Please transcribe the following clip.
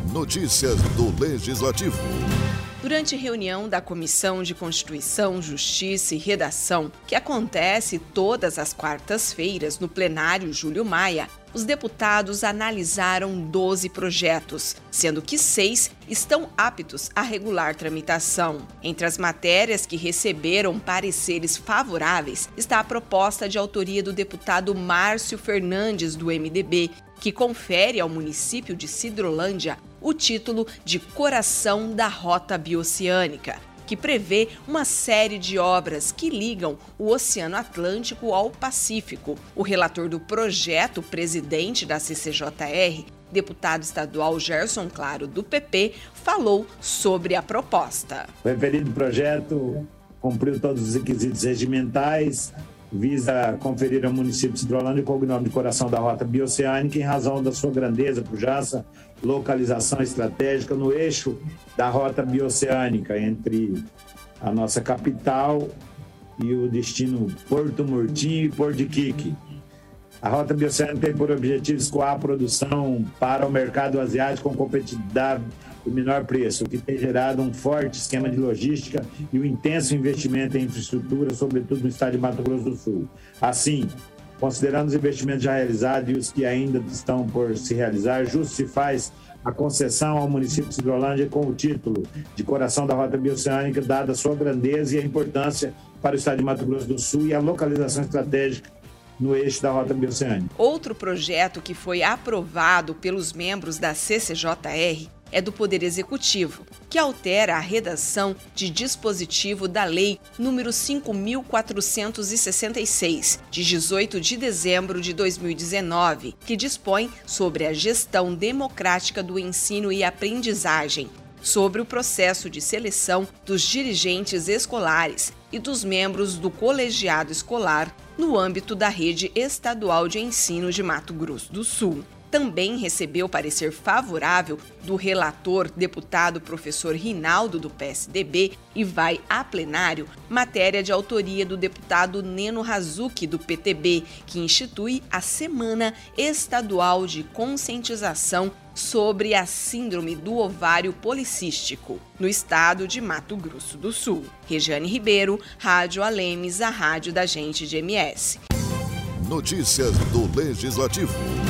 Notícias do Legislativo. Durante reunião da Comissão de Constituição, Justiça e Redação, que acontece todas as quartas-feiras no plenário Júlio Maia, os deputados analisaram 12 projetos, sendo que 6 estão aptos a regular tramitação. Entre as matérias que receberam pareceres favoráveis está a proposta de autoria do deputado Márcio Fernandes, do MDB, que confere ao município de Sidrolândia o título de Coração da Rota Bioceânica, que prevê uma série de obras que ligam o Oceano Atlântico ao Pacífico. O relator do projeto, presidente da CCJR, deputado estadual Gerson Claro, do PP, falou sobre a proposta. O referido projeto cumpriu todos os requisitos regimentais, visa conferir ao município de Sidrolândia o cognome de Coração da Rota Bioceânica em razão da sua grandeza, pujança, localização estratégica no eixo da Rota Bioceânica entre a nossa capital e o destino Porto Murtinho e Porto Iquique. A Rota Bioceânica tem por objetivo escoar a produção para o mercado asiático com competitividade e menor preço, o que tem gerado um forte esquema de logística e um intenso investimento em infraestrutura, sobretudo no estado de Mato Grosso do Sul. Assim, considerando os investimentos já realizados e os que ainda estão por se realizar, justo se faz a concessão ao município de Sidrolândia com o título de Coração da Rota Bioceânica, dada a sua grandeza e a importância para o estado de Mato Grosso do Sul e a localização estratégica no eixo da Rota Bioceânica. Outro projeto que foi aprovado pelos membros da CCJR é do Poder Executivo, que altera a redação de dispositivo da Lei nº 5.466, de 18 de dezembro de 2019, que dispõe sobre a gestão democrática do ensino e aprendizagem, sobre o processo de seleção dos dirigentes escolares e dos membros do colegiado escolar no âmbito da Rede Estadual de Ensino de Mato Grosso do Sul. Também recebeu parecer favorável do relator, deputado professor Rinaldo, do PSDB, e vai a plenário matéria de autoria do deputado Neno Razucchi, do PTB, que institui a Semana Estadual de Conscientização sobre a Síndrome do Ovário Policístico, no estado de Mato Grosso do Sul. Regiane Ribeiro, Rádio Alemes, a rádio da gente de MS. Notícias do Legislativo.